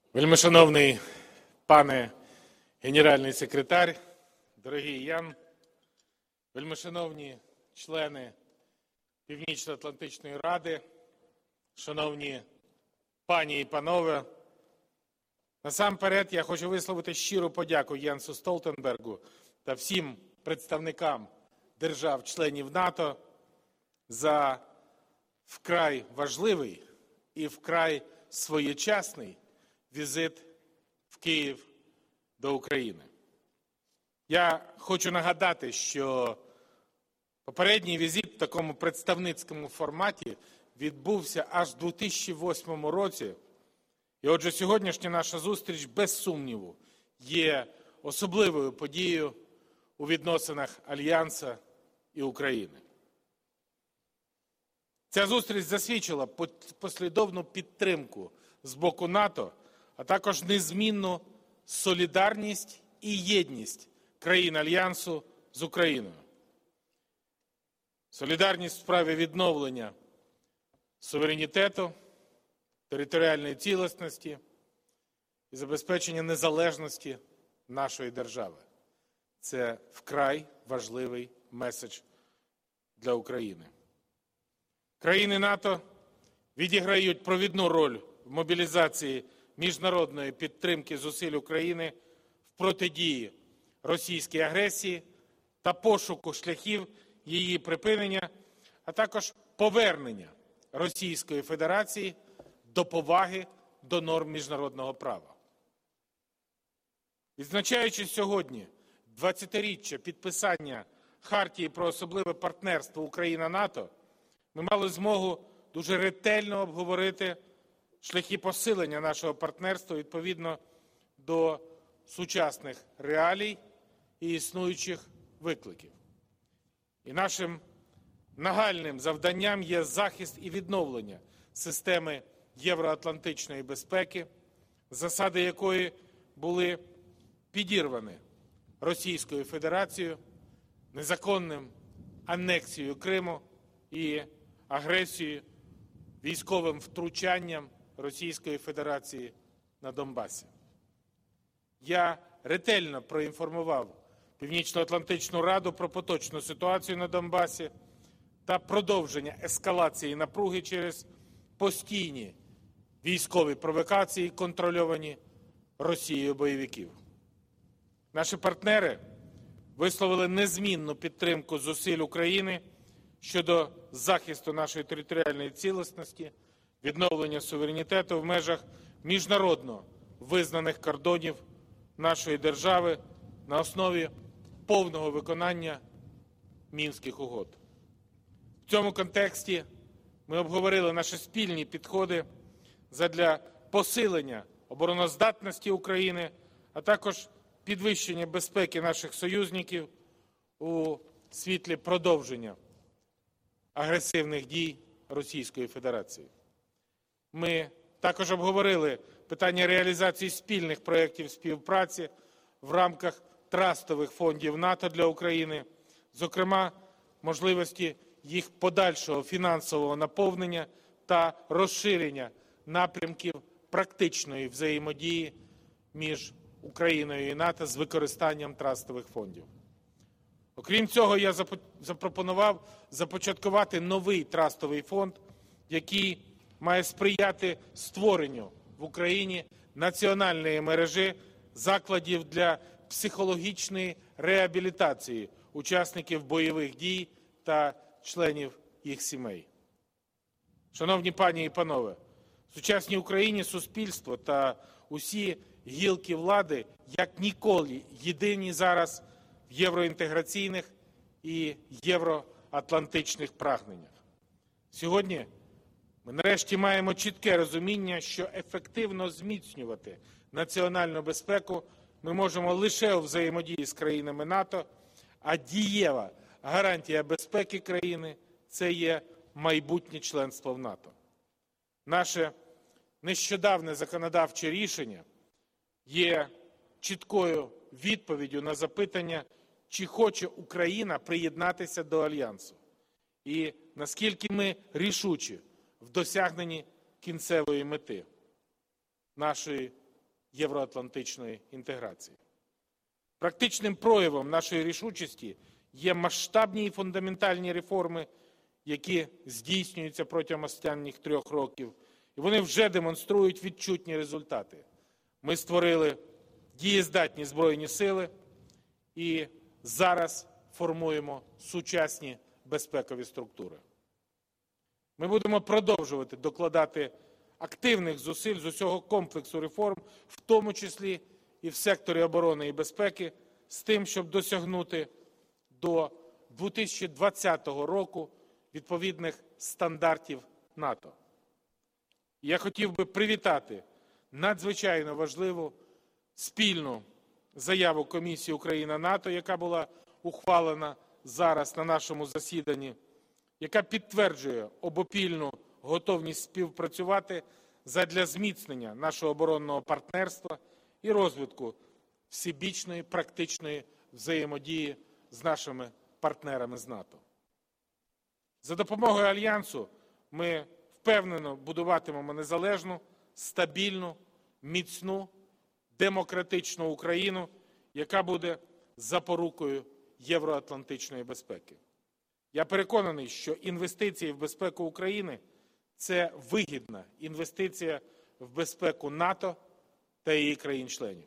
Вельмишановний пане генеральний секретар, дорогий Ян, вельмишановні члени Північно-Атлантичної ради, шановні пані і панове, насамперед я хочу висловити щиру подяку Єнсу Столтенбергу та всім представникам держав-членів НАТО за вкрай важливий і вкрай своєчасний візит в Київ до України. Я хочу нагадати, що попередній візит в такому представницькому форматі відбувся аж у 2008 році. І отже, сьогоднішня наша зустріч, без сумніву, є особливою подією у відносинах Альянсу і України. Ця зустріч засвідчила послідовну підтримку з боку НАТО, а також незмінну солідарність і єдність країн Альянсу з Україною. Солідарність в справі відновлення суверенітету, територіальної цілісності і забезпечення незалежності нашої держави. Це вкрай важливий меседж для України. Країни НАТО відіграють провідну роль в мобілізації міжнародної підтримки зусиль України в протидії російській агресії та пошуку шляхів її припинення, а також повернення Російської Федерації до поваги до норм міжнародного права. Відзначаючи сьогодні 20-річчя підписання Хартії про особливе партнерство Україна-НАТО, ми мали змогу дуже ретельно обговорити шляхи посилення нашого партнерства відповідно до сучасних реалій і існуючих викликів. І нашим нагальним завданням є захист і відновлення системи євроатлантичної безпеки, засади якої були підірвані Російською Федерацією, незаконним анексією Криму і агресією, військовим втручанням Російської Федерації на Донбасі. Я ретельно проінформував Північно-Атлантичну раду про поточну ситуацію на Донбасі та продовження ескалації напруги через постійні військові провокації, контрольовані Росією бойовиків. Наші партнери висловили незмінну підтримку зусиль України щодо захисту нашої територіальної цілісності, відновлення суверенітету в межах міжнародно визнаних кордонів нашої держави на основі повного виконання Мінських угод. В цьому контексті ми обговорили наші спільні підходи задля посилення обороноздатності України, а також підвищення безпеки наших союзників у світлі продовження агресивних дій Російської Федерації. Ми також обговорили питання реалізації спільних проєктів співпраці в рамках трастових фондів НАТО для України, зокрема, можливості їх подальшого фінансового наповнення та розширення напрямків практичної взаємодії між Україною і НАТО з використанням трастових фондів. Окрім цього, я запропонував започаткувати новий трастовий фонд, який має сприяти створенню в Україні національної мережі закладів для психологічної реабілітації учасників бойових дій та членів їх сімей. Шановні пані і панове, в сучасній Україні суспільство та усі гілки влади як ніколи єдині зараз в євроінтеграційних і євроатлантичних прагненнях. Сьогодні ми нарешті маємо чітке розуміння, що ефективно зміцнювати національну безпеку ми можемо лише у взаємодії з країнами НАТО, а дієва гарантія безпеки країни – це є майбутнє членство в НАТО. Наше нещодавне законодавче рішення є чіткою відповіддю на запитання, чи хоче Україна приєднатися до Альянсу, і наскільки ми рішучі в досягненні кінцевої мети – нашої євроатлантичної інтеграції. Практичним проявом нашої рішучості є масштабні і фундаментальні реформи, які здійснюються протягом останніх 3 років, і вони вже демонструють відчутні результати. Ми створили дієздатні Збройні сили і зараз формуємо сучасні безпекові структури. Ми будемо продовжувати докладати активних зусиль з усього комплексу реформ, в тому числі і в секторі оборони і безпеки, з тим, щоб досягнути до 2020 року відповідних стандартів НАТО. Я хотів би привітати надзвичайно важливу спільну заяву Комісії Україна-НАТО, яка була ухвалена зараз на нашому засіданні, яка підтверджує обопільну готовність співпрацювати задля зміцнення нашого оборонного партнерства і розвитку всебічної практичної взаємодії з нашими партнерами з НАТО. За допомогою Альянсу ми впевнено будуватимемо незалежну, стабільну, міцну, демократичну Україну, яка буде запорукою євроатлантичної безпеки. Я переконаний, що інвестиції в безпеку України – це вигідна інвестиція в безпеку НАТО та її країн-членів.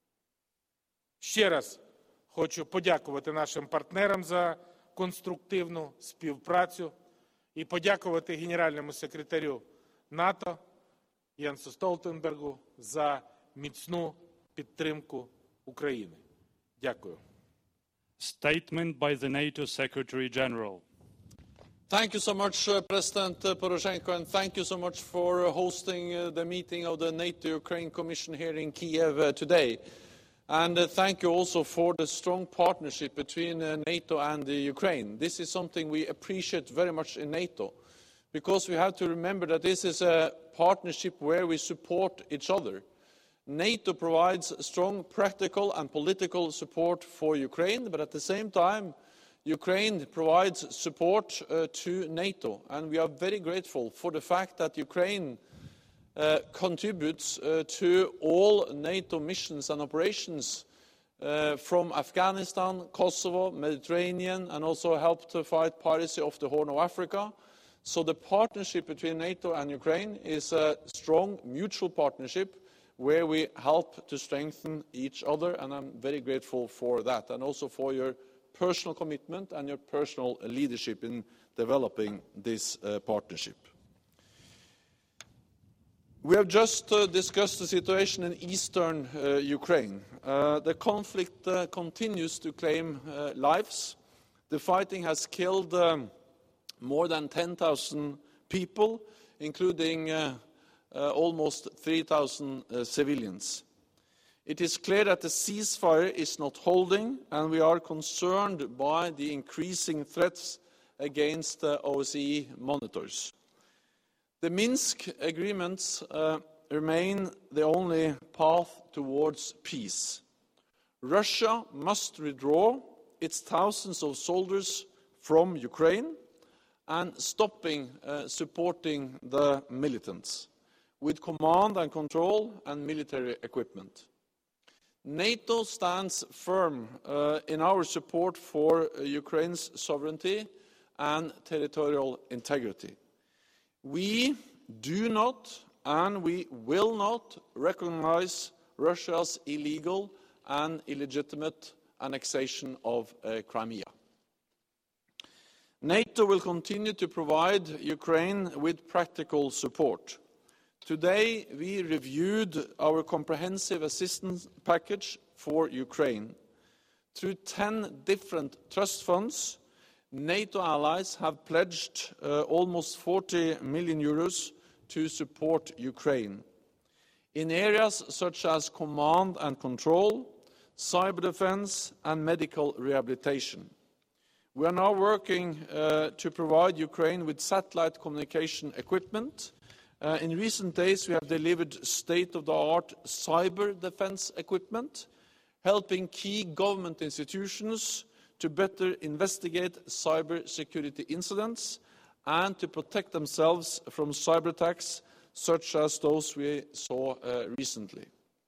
Ще раз хочу подякувати нашим партнерам за конструктивну співпрацю і подякувати Генеральному секретарю НАТО Єнсу Столтенбергу за міцну підтримку України. Дякую. Statement by the NATO Secretary General. Thank you so much, President Poroshenko, and thank you so much for hosting the meeting of the NATO-Ukraine Commission here in Kiev today. And thank you also for the strong partnership between NATO and Ukraine. This is something we appreciate very much in NATO, because we have to remember that this is a partnership where we support each other. NATO provides strong practical and political support for Ukraine, but at the same time, Ukraine provides support to NATO, and we are very grateful for the fact that Ukraine contributes to all NATO missions and operations from Afghanistan, Kosovo, Mediterranean, and also helped to fight piracy off the Horn of Africa. So the partnership between NATO and Ukraine is a strong mutual partnership where we help to strengthen each other, and I'm very grateful for that, and also for your personal commitment and your personal leadership in developing this partnership. We have just discussed the situation in eastern Ukraine. The conflict continues to claim lives. The fighting has killed more than 10,000 people, including almost 3,000 civilians. It is clear that the ceasefire is not holding, and we are concerned by the increasing threats against OSCE monitors. The Minsk agreements remain the only path towards peace. Russia must withdraw its thousands of soldiers from Ukraine and stopping supporting the militants with command and control and military equipment. NATO stands firm in our support for Ukraine's sovereignty and territorial integrity. We do not and we will not recognize Russia's illegal and illegitimate annexation of Crimea. NATO will continue to provide Ukraine with practical support. Today, we reviewed our comprehensive assistance package for Ukraine. Through 10 different trust funds, NATO allies have pledged almost 40 million euros to support Ukraine in areas such as command and control, cyber defense, and medical rehabilitation. We are now working to provide Ukraine with satellite communication equipment. In recent days, we have delivered state-of-the-art cyber defense equipment, helping key government institutions to better investigate cybersecurity incidents and to protect themselves from cyber attacks such as those we saw recently.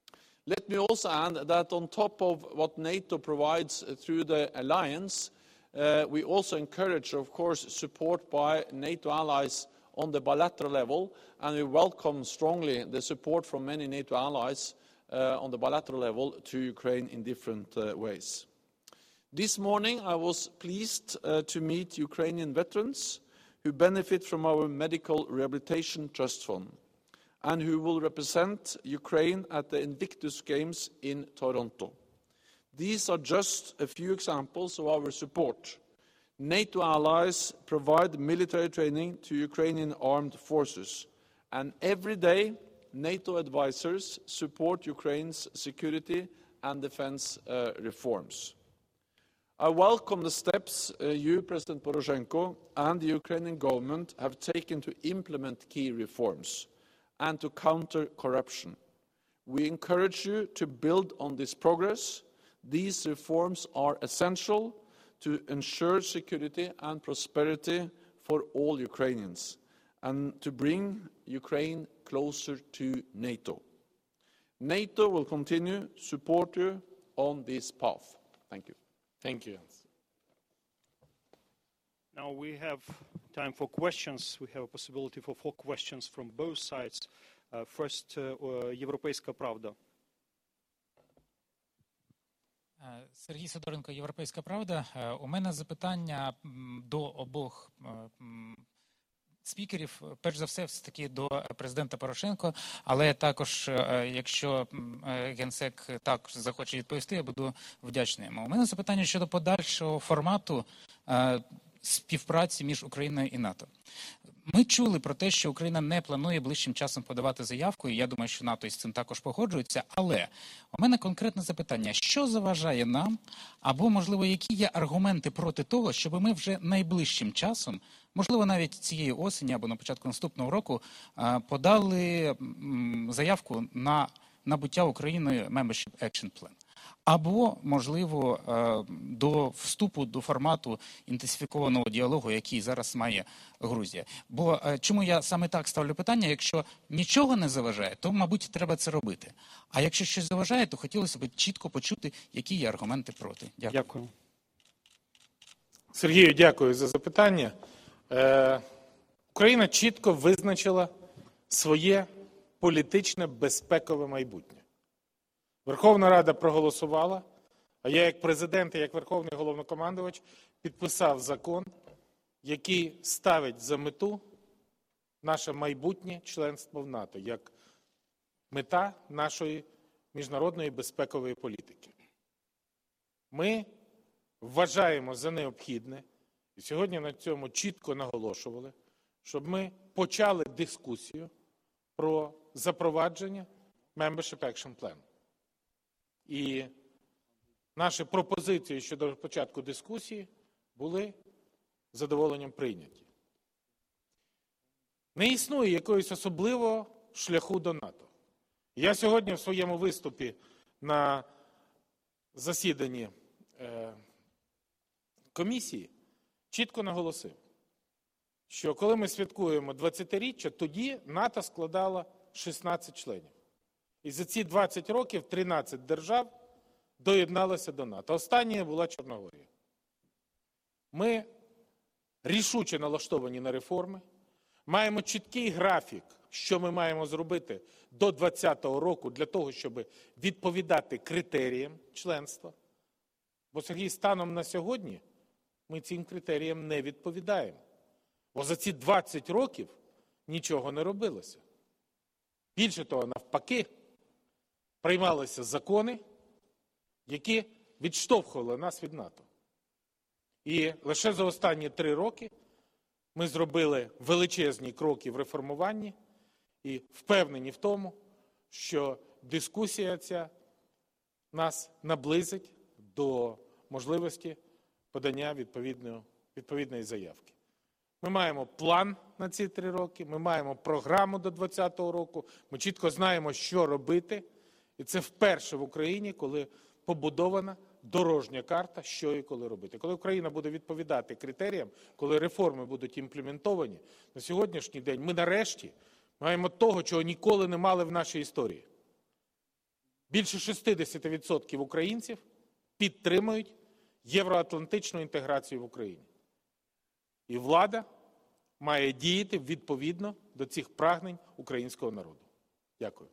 Let me also add that on top of what NATO provides through the alliance, we also encourage, of course, support by NATO allies on the bilateral level, and we welcome strongly the support from many NATO allies on the bilateral level to Ukraine in different ways. This morning, I was pleased to meet Ukrainian veterans who benefit from our Medical Rehabilitation Trust Fund and who will represent Ukraine at the Invictus Games in Toronto. These are just a few examples of our support. NATO allies provide military training to Ukrainian armed forces, and every day NATO advisors support Ukraine's security and defense reforms. I welcome the steps you, President Poroshenko, and the Ukrainian government have taken to implement key reforms and to counter corruption. We encourage you to build on this progress. These reforms are essential to ensure security and prosperity for all Ukrainians and to bring Ukraine closer to NATO. NATO will continue to support you on this path. Thank you. Thank you, Jens. Now we have time for questions. We have a possibility for 4 questions from both sides. First, Європейська правда. Сергій Сидоренко, Європейська правда. У мене запитання до обох спікерів, перш за все до президента Порошенко, але також, якщо генсек також захоче відповісти, я буду вдячний йому. У мене запитання щодо подальшого формату співпраці між Україною і НАТО. Ми чули про те, що Україна не планує ближчим часом подавати заявку, і я думаю, що НАТО із цим також погоджується, але у мене конкретне запитання, що заважає нам, або, можливо, які є аргументи проти того, щоб ми вже найближчим часом, можливо, навіть цієї осені або на початку наступного року, подали заявку на набуття Україною Membership Action Plan. Або, можливо, до вступу до формату інтенсифікованого діалогу, який зараз має Грузія. Бо чому я саме так ставлю питання? Якщо нічого не заважає, то, мабуть, треба це робити. А якщо щось заважає, то хотілося б чітко почути, які є аргументи проти. Дякую. Дякую. Сергію, дякую за запитання. Україна чітко визначила своє політичне безпекове майбутнє. Верховна Рада проголосувала, а я як президент і як Верховний Головнокомандувач підписав закон, який ставить за мету наше майбутнє членство в НАТО, як мета нашої міжнародної безпекової політики. Ми вважаємо за необхідне, і сьогодні на цьому чітко наголошували, щоб ми почали дискусію про запровадження Membership Action Plan. І наші пропозиції щодо початку дискусії були з задоволенням прийняті. Не існує якогось особливого шляху до НАТО. Я сьогодні в своєму виступі на засіданні комісії чітко наголосив, що коли ми святкуємо 20-річчя, тоді НАТО складало 16 членів. І за ці 20 років 13 держав доєдналися до НАТО. Останньою була Чорногорія. Ми рішуче налаштовані на реформи, маємо чіткий графік, що ми маємо зробити до 2020 року для того, щоб відповідати критеріям членства. Бо, Сергій, станом на сьогодні ми цим критеріям не відповідаємо. Бо за ці 20 років нічого не робилося. Більше того, навпаки, приймалися закони, які відштовхували нас від НАТО. І лише за останні 3 роки ми зробили величезні кроки в реформуванні і впевнені в тому, що дискусія ця нас наблизить до можливості подання відповідної заявки. Ми маємо план на ці 3 роки, ми маємо програму до 2020 року, ми чітко знаємо, що робити. І це вперше в Україні, коли побудована дорожня карта, що і коли робити. Коли Україна буде відповідати критеріям, коли реформи будуть імплементовані, на сьогоднішній день ми нарешті маємо того, чого ніколи не мали в нашій історії. Більше 60% українців підтримують євроатлантичну інтеграцію в Україні. І влада має діяти відповідно до цих прагнень українського народу. Дякую.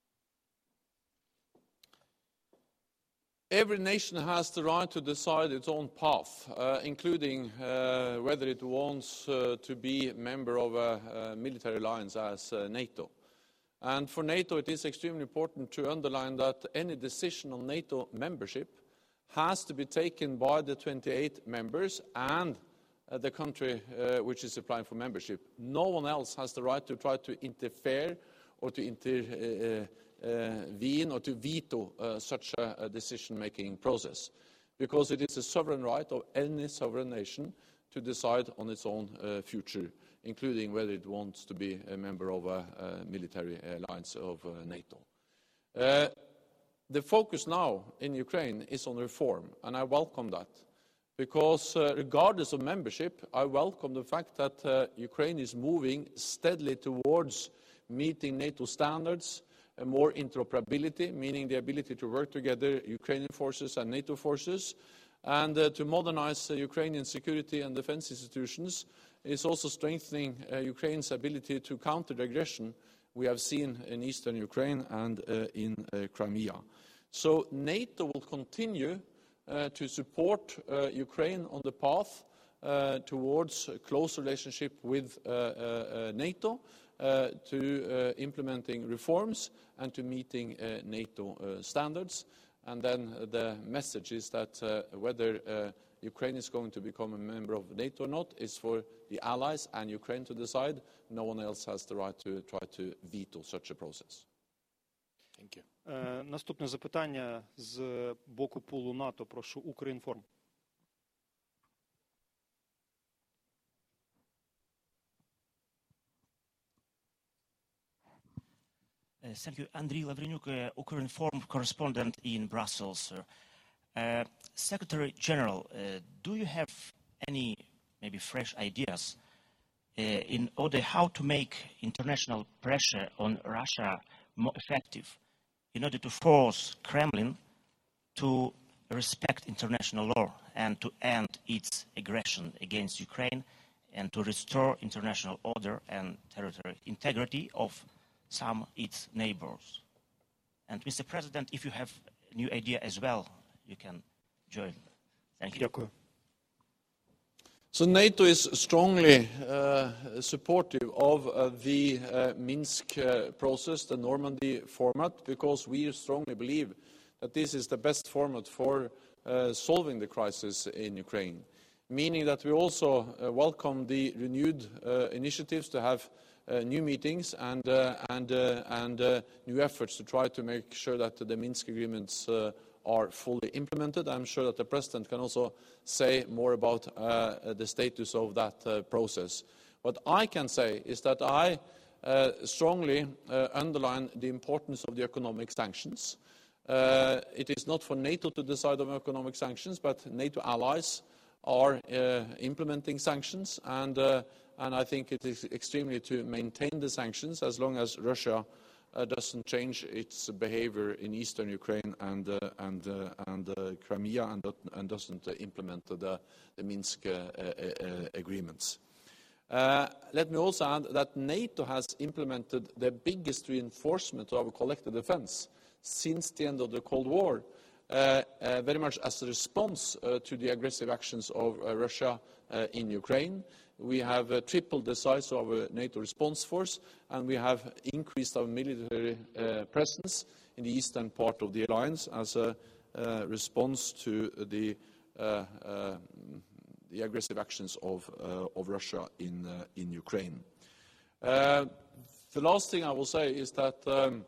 Every nation has the right to decide its own path, including whether it wants to be a member of a military alliance as NATO. And for NATO, it is extremely important to underline that any decision on NATO membership has to be taken by the 28 members and the country which is applying for membership. No one else has the right to try to interfere or to intervene or to veto such a decision-making process, because it is a sovereign right of any sovereign nation to decide on its own future, including whether it wants to be a member of a military alliance of NATO. The focus now in Ukraine is on reform, and I welcome that. Because regardless of membership, I welcome the fact that Ukraine is moving steadily towards meeting NATO standards, more interoperability, meaning the ability to work together, Ukrainian forces and NATO forces, and to modernize Ukrainian security and defense institutions is also strengthening Ukraine's ability to counter the aggression we have seen in eastern Ukraine and in Crimea. So NATO will continue to support Ukraine on the path towards a close relationship with NATO, to implementing reforms and to meeting NATO standards. And then the message is that whether Ukraine is going to become a member of NATO or not is for the allies and Ukraine to decide. No one else has the right to try to veto such a process. Thank you. Наступне запитання з боку пулу НАТО. Прошу, Укрінформ. Thank you. Andriy Lavrenyuk, Ukrinform correspondent in Brussels. Secretary General, do you have any maybe fresh ideas in order how to make international pressure on Russia more effective, in order to force Kremlin to respect international law and to end its aggression against Ukraine and to restore international order and territorial integrity of some its neighbors? And Mr. President, if you have a new idea as well, you can join. Thank you. Дякую. So NATO is strongly supportive of the Minsk process, the Normandy format, because we strongly believe that this is the best format for solving the crisis in Ukraine, meaning that we also welcome the renewed initiatives to have new meetings and new efforts to try to make sure that the Minsk agreements are fully implemented. I'm sure that the President can also say more about the status of that process. What I can say is that I strongly underline the importance of the economic sanctions. It is not for NATO to decide on economic sanctions, but NATO allies are implementing sanctions, and I think it is extremely to maintain the sanctions as long as Russia doesn't change its behavior in eastern Ukraine and Crimea and doesn't implement the Minsk agreements. Let me also add that NATO has implemented the biggest reinforcement of our collective defense since the end of the Cold War, very much as a response to the aggressive actions of Russia in Ukraine. We have tripled the size of our NATO response force, and we have increased our military presence in the eastern part of the alliance as a response to the aggressive actions of Russia in Ukraine. The last thing I will say is that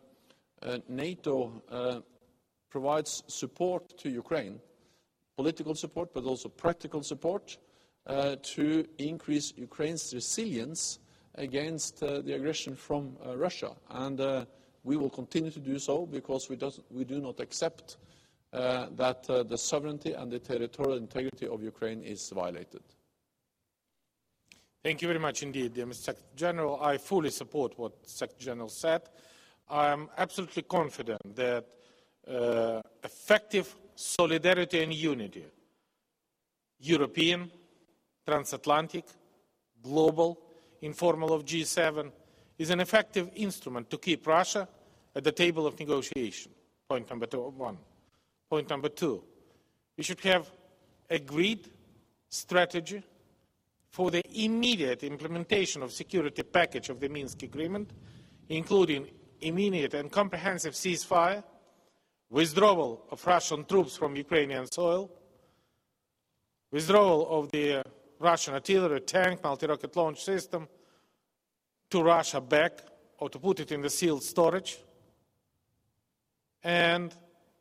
NATO provides support to Ukraine, political support, but also practical support, to increase Ukraine's resilience against the aggression from Russia. And we will continue to do so because we do not accept that the sovereignty and the territorial integrity of Ukraine is violated. Thank you very much indeed, dear Mr. Secretary General. I fully support what the Secretary General said. I am absolutely confident that effective solidarity and unity, European, transatlantic, global, informal of G7, is an effective instrument to keep Russia at the table of negotiation. Point number one. Point number two, we should have agreed strategy for the immediate implementation of security package of the Minsk Agreement, including immediate and comprehensive ceasefire, withdrawal of Russian troops from Ukrainian soil, withdrawal of the Russian artillery, tank, multi-rocket launch system to Russia back, or to put it in the sealed storage, and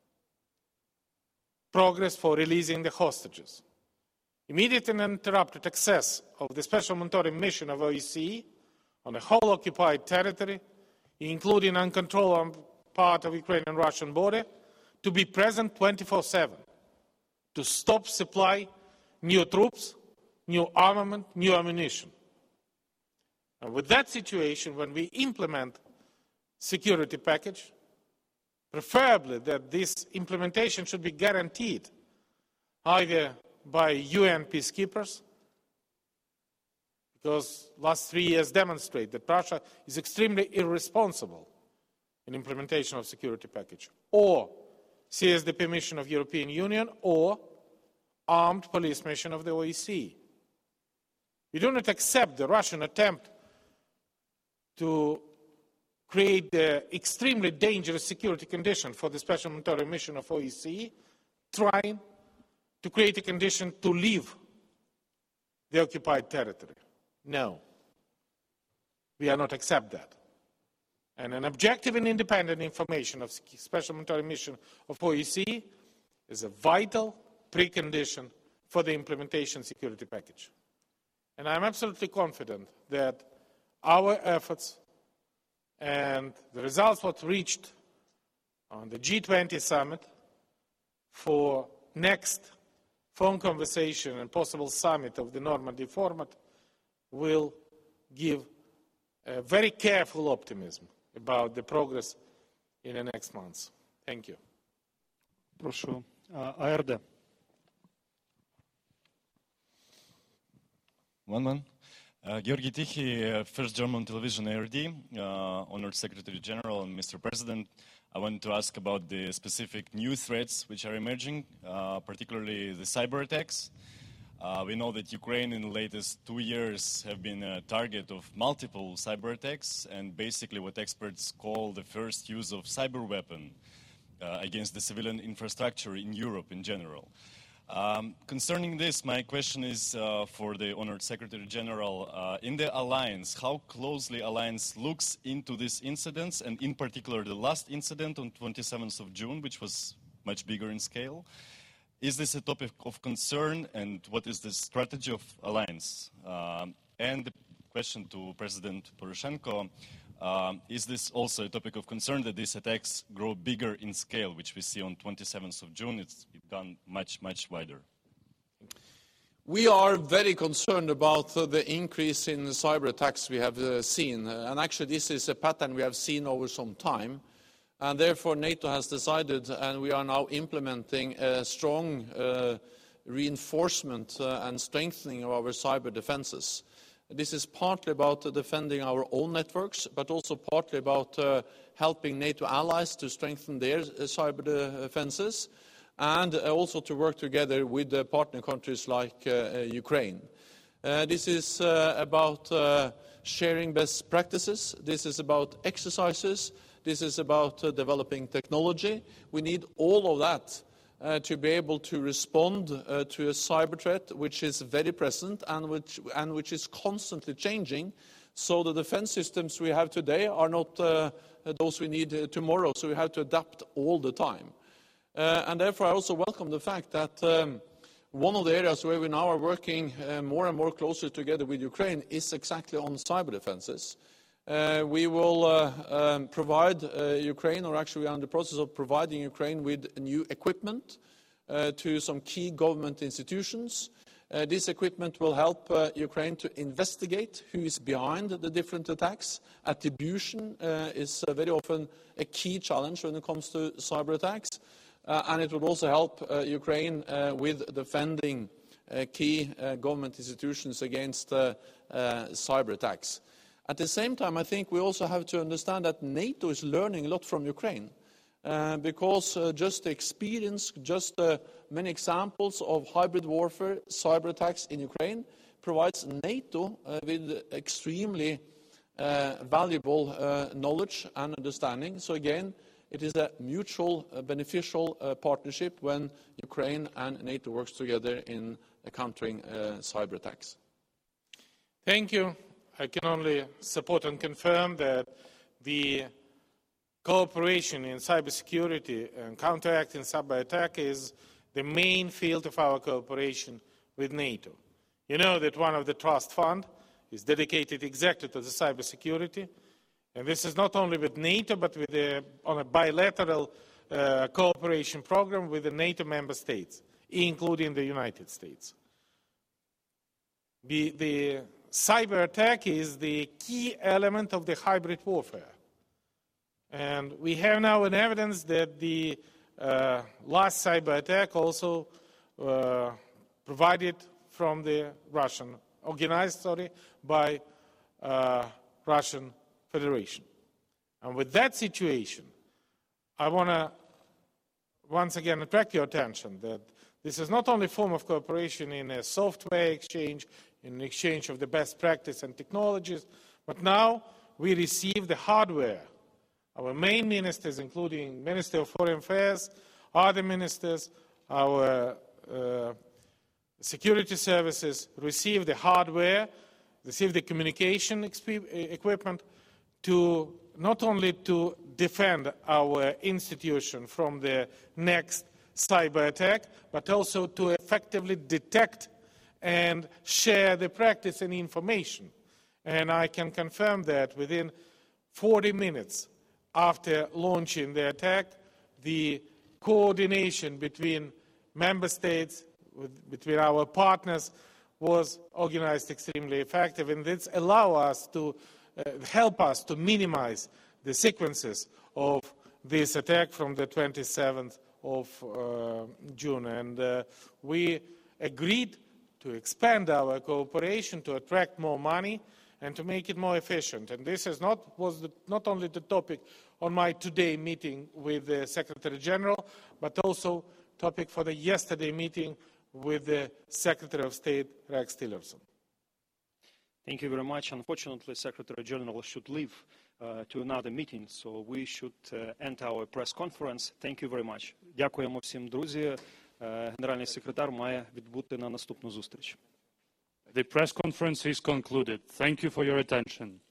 progress for releasing the hostages. Immediate and uninterrupted access of the Special Monitoring Mission of OSCE on the whole occupied territory, including uncontrolled part of Ukrainian-Russian border, to be present 24/7, to stop supply new troops, new armament, new ammunition. And with that situation, when we implement security package, preferably that this implementation should be guaranteed either by UN peacekeepers, because last 3 years demonstrate that Russia is extremely irresponsible in implementation of security package, or CSDP mission of European Union, or armed police mission of the OSCE. We do not accept the Russian attempt to create the extremely dangerous security condition for the Special Monitoring Mission of OSCE, trying to create a condition to leave the occupied territory. No, we are not accept that. And an objective and independent information of Special Monitoring Mission of OSCE is a vital precondition for the implementation security package. And I'm absolutely confident that our efforts and the results what reached on the G20 summit for next phone conversation and possible summit of the Normandy format will give a very careful optimism about the progress in the next months. Thank you. Прошу, АРД. One. Georgi Tichy, First German Television ARD, Honored Secretary General and Mr. President. I want to ask about the specific new threats which are emerging, particularly the cyber attacks. We know that Ukraine in the latest 2 years have been a target of multiple cyber attacks, and basically what experts call the first use of cyber weapon against the civilian infrastructure in Europe in general. Concerning this, my question is for the Honored Secretary General. In the alliance, how closely alliance looks into these incidents, and in particular the last incident on 27th of June, which was much bigger in scale? Is this a topic of concern, and what is the strategy of alliance? And the question to President Poroshenko, is this also a topic of concern that these attacks grow bigger in scale, which we see on 27th of June, it's gone much, much wider? We are very concerned about the increase in cyber attacks we have seen. And actually this is a pattern we have seen over some time. And therefore NATO has decided, and we are now implementing a strong reinforcement and strengthening of our cyber defenses. This is partly about defending our own networks, but also partly about helping NATO allies to strengthen their cyber defenses, and also to work together with partner countries like Ukraine. This is about sharing best practices. This is about exercises. This is about developing technology. We need all of that to be able to respond to a cyber threat which is very present and which is constantly changing. So the defense systems we have today are not those we need tomorrow, so we have to adapt all the time. And therefore I also welcome the fact that one of the areas where we now are working more and more closely together with Ukraine is exactly on cyber defenses. We will provide Ukraine, or actually we are in the process of providing Ukraine with new equipment to some key government institutions. This equipment will help Ukraine to investigate who is behind the different attacks. Attribution is very often a key challenge when it comes to cyber attacks. And it will also help Ukraine with defending key government institutions against cyber attacks. At the same time, I think we also have to understand that NATO is learning a lot from Ukraine. Because just the experience, just many examples of hybrid warfare, cyber attacks in Ukraine provides NATO with extremely valuable knowledge and understanding. So again, it is a mutual beneficial partnership when Ukraine and NATO works together in countering cyber attacks. Thank you. I can only support and confirm that the cooperation in cybersecurity and counteracting cyber attack is the main field of our cooperation with NATO. You know that one of the trust fund is dedicated exactly to the cybersecurity, and this is not only with NATO, but with on a bilateral cooperation program with the NATO member states, including the United States. The cyber attack is the key element of the hybrid warfare. And we have now an evidence that the last cyber attack also provided from the organized by Russian Federation. And with that situation, I want to once again attract your attention that this is not only a form of cooperation in a software exchange, in an exchange of the best practice and technologies, but now we receive the hardware. Our main ministers, including Minister of Foreign Affairs, other ministers, our security services, receive the hardware, receive the communication equipment to not only to defend our institution from the next cyber attack, but also to effectively detect and share the practice and information. And I can confirm that within 40 minutes after launching the attack, the coordination between member states, between our partners, was organized extremely effective, and this allows us to help us to minimize the sequences of this attack from the 27th of June. And we agreed to expand our cooperation, to attract more money, and to make it more efficient. And this is not only the topic on my today meeting with the Secretary General, but also topic for the yesterday meeting with the Secretary of State, Rex Tillerson. Thank you very much. Unfortunately, Secretary General should leave to another meeting, so we should end our press conference. Thank you very much. Дякуємо всім, друзі. Генеральний секретар має відбути на наступну зустріч. The press conference is concluded. Thank you for your attention.